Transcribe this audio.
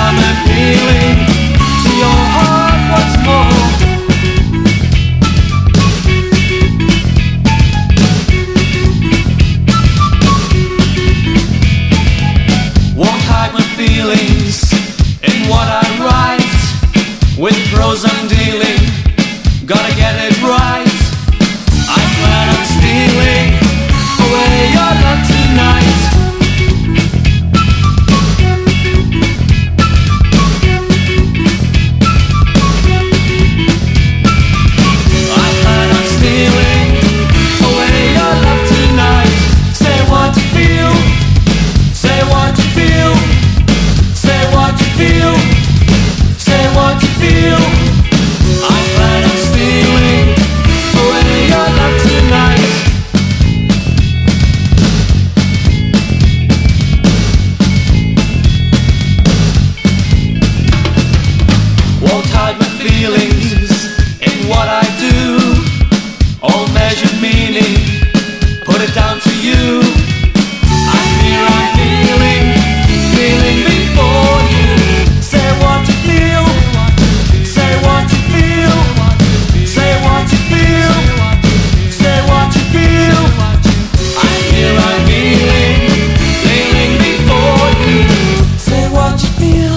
I'm appealing to your heart once more. Won't hide my feelings in what I write. With prose I'm dealing, gotta get it right. I plan on stealing away your love tonight. I plan on stealing away your love tonight. Say what you feel, say what you feel, say what you feel, say what you feel. I plan on stealing away your love tonight. Won't hide my feelings